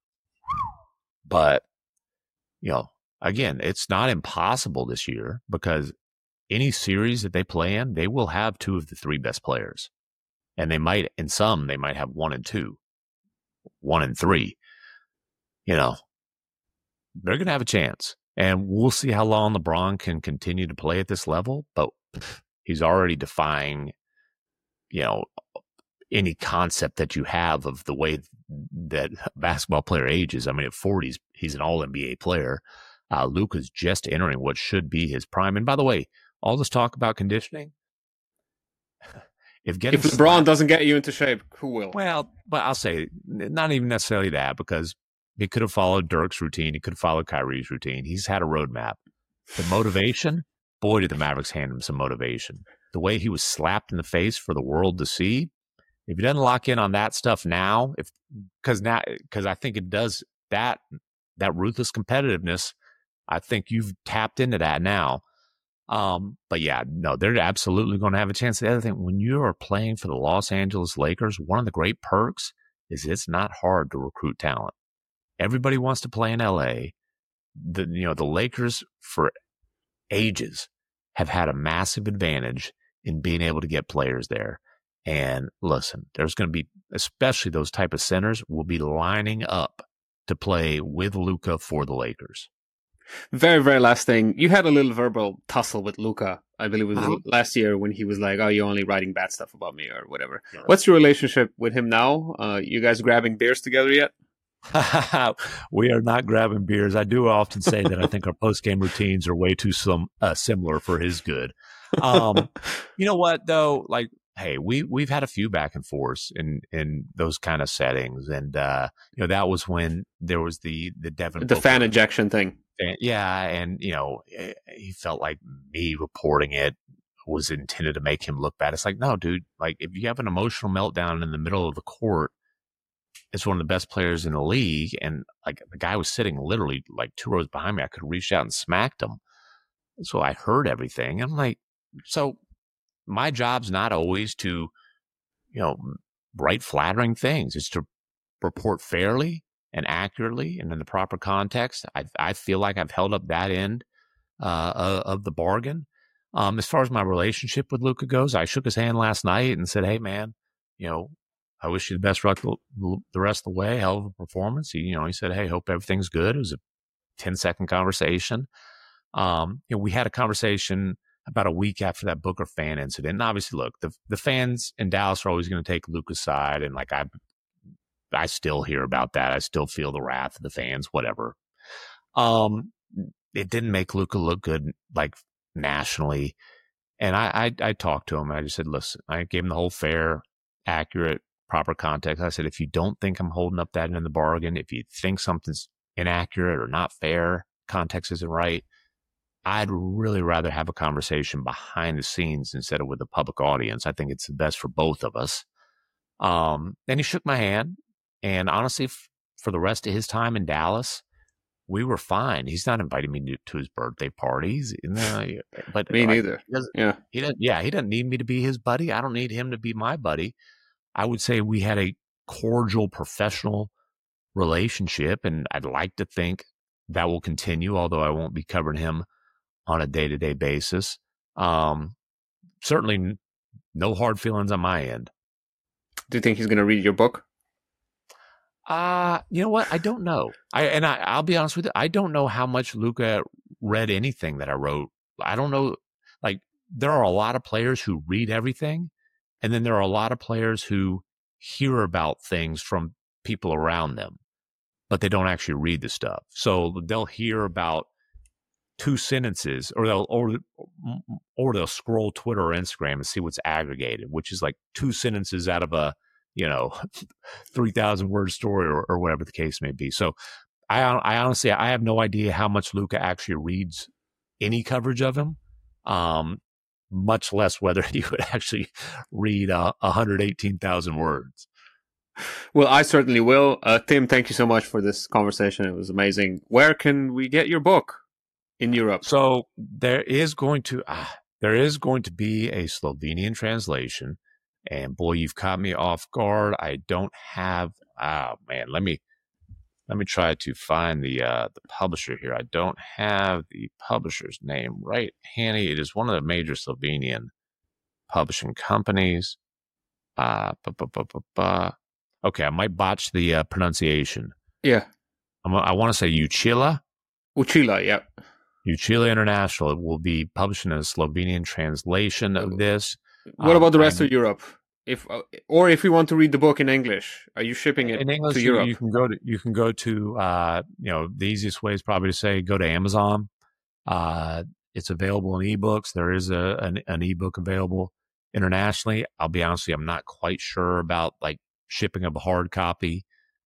But, you know, again, it's not impossible this year, because any series that they play in, they will have two of the three best players. And they might, in some, they might have one and two, one and three. You know, they're going to have a chance. And we'll see how long LeBron can continue to play at this level. But he's already defying, you know, any concept that you have of the way that a basketball player ages. I mean, at forty, he's an all N B A player. Uh, Luka's just entering what should be his prime. And by the way, all this talk about conditioning, if getting if LeBron slapped, doesn't get you into shape, who will? Well, but I'll say not even necessarily that, because he could have followed Dirk's routine. He could have followed Kyrie's routine. He's had a roadmap. The motivation, boy, did the Mavericks hand him some motivation. The way he was slapped in the face for the world to see. If he doesn't lock in on that stuff now, if because now because I think it does that that ruthless competitiveness, I think you've tapped into that now. Um, but yeah, no, they're absolutely going to have a chance. The other thing, when you are playing for the Los Angeles Lakers, one of the great perks is it's not hard to recruit talent. Everybody wants to play in L A. The you know the Lakers for ages have had a massive advantage in being able to get players there. And listen, there's going to be, especially those type of centers, will be lining up to play with Luka for the Lakers. Very, very last thing. You had a little verbal tussle with Luka, I believe it was uh-huh. last year, when he was like, oh, you're only writing bad stuff about me or whatever. Yeah. What's your relationship with him now? Uh, you guys grabbing beers together yet? We are not grabbing beers. I do often say that I think our post-game routines are way too sim- uh, similar for his good. Um, you know what, though? Like, hey, we, we've had a few back and forths in, in those kind of settings. And, uh, you know, that was when there was the, the Devin The Booker fan ejection thing. fan. Yeah. And, you know, he felt like me reporting it was intended to make him look bad. It's like, no, dude, like if you have an emotional meltdown in the middle of the court, is one of the best players in the league. And like the guy was sitting literally like two rows behind me. I could reach out and smacked him. So I heard everything. I'm like, so my job's not always to, you know, write flattering things. It's to report fairly and accurately and in the proper context. I, I feel like I've held up that end uh, of the bargain. Um, as far as my relationship with Luka goes, I shook his hand last night and said, hey, man, you know, I wish you the best luck the rest of the way. Hell of a performance. He, you know, he said, hey, hope everything's good. It was a ten second conversation. Um, you know, we had a conversation about a week after that Booker fan incident. And obviously, look, the the fans in Dallas are always going to take Luka's side. And like, I, I still hear about that. I still feel the wrath of the fans, whatever. Um, it didn't make Luka look good, like nationally. And I, I, I talked to him and I just said, listen, I gave him the whole fair, accurate, proper context. I said, if you don't think I'm holding up that end of the bargain, if you think something's inaccurate or not fair, context isn't right, I'd really rather have a conversation behind the scenes instead of with a public audience. I think it's the best for both of us. Um, and he shook my hand. And honestly, f- for the rest of his time in Dallas, we were fine. He's not inviting me to, to his birthday parties. No, but me like, neither. He doesn't, yeah. He doesn't, yeah. He doesn't need me to be his buddy. I don't need him to be my buddy. I would say we had a cordial, professional relationship, and I'd like to think that will continue, although I won't be covering him on a day-to-day basis. Um, certainly no hard feelings on my end. Do you think he's going to read your book? Uh, you know what? I don't know. I and I, I'll be honest with you. I don't know how much Luka read anything that I wrote. I don't know. Like, there are a lot of players who read everything, and then there are a lot of players who hear about things from people around them, but they don't actually read the stuff. So they'll hear about two sentences, or they'll or or they'll scroll Twitter or Instagram and see what's aggregated, which is like two sentences out of a, you know, three thousand word story or, or whatever the case may be. So I, I honestly, I have no idea how much Luka actually reads any coverage of him, um, much less whether he would actually read uh, one hundred eighteen thousand words. Well, I certainly will. Uh, Tim, thank you so much for this conversation. It was amazing. Where can we get your book in Europe? So there is going to, uh, there is going to be a Slovenian translation. And boy, you've caught me off guard. I don't have. Oh man, let me let me try to find the uh, the publisher here. I don't have the publisher's name right handy. It is one of the major Slovenian publishing companies. Uh, bu- bu- bu- bu- bu. Okay, I might botch the uh, pronunciation. Yeah, I'm, I want to say Uchila. Uchila, yeah. Uchila International. It will be publishing a Slovenian translation of this. What about the rest I'm, of Europe? If uh, or if you want to read the book in English, are you shipping it in English, to you, Europe? You can go to you can go to uh, you know, the easiest way is probably to say go to Amazon. Uh, it's available in ebooks. There is a an, an ebook available internationally. I'll be honest with you, I'm not quite sure about like shipping of a hard copy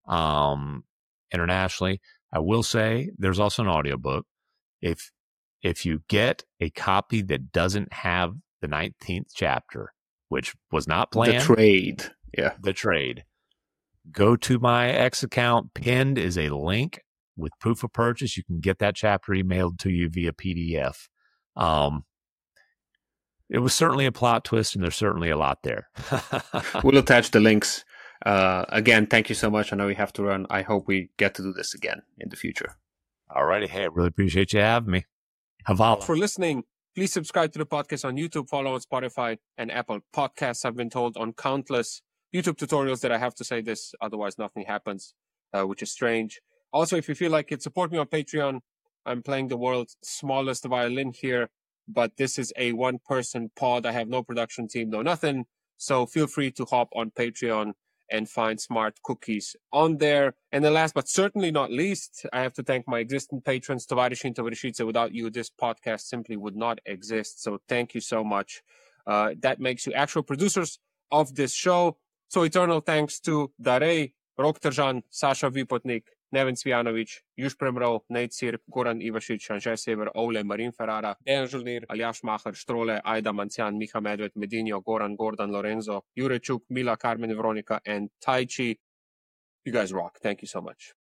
um, internationally. I will say there's also an audiobook. If if you get a copy that doesn't have the nineteenth chapter, which was not planned. The trade. Yeah. The trade. Go to my X account. Pinned is a link with proof of purchase. You can get that chapter emailed to you via P D F. Um, it was certainly a plot twist, and there's certainly a lot there. We'll attach the links. Uh, again, thank you so much. I know we have to run. I hope we get to do this again in the future. All righty. Hey, I really appreciate you having me. Havala. For listening, please subscribe to the podcast on YouTube, follow on Spotify and Apple Podcasts. I've been told on countless YouTube tutorials that I have to say this, otherwise nothing happens, uh, which is strange. Also, if you feel like it, support me on Patreon. I'm playing the world's smallest violin here, but this is a one-person pod. I have no production team, no nothing. So feel free to hop on Patreon and find smart cookies on there. And then last but certainly not least, I have to thank my existing patrons, Tovarishin Tovarishice. Without you, this podcast simply would not exist. So thank you so much. Uh, that makes you actual producers of this show. So eternal thanks to Darej, Rok Tržan, Sasha Vipotnik, Neven Cvijanović, Juž Premrov, Nate Sirp, Goran Ivašić, Anže Sever, Ole, Marin Ferrara, Dejan Žolnir, Aljaž Maher, Štrole, Aida Mancian, Miha Medved, Medinho, Goran, Gordon, Lorenzo, Jure Čuk, Mila, Carmen, Veronica, and Tai Chi. You guys rock. Thank you so much.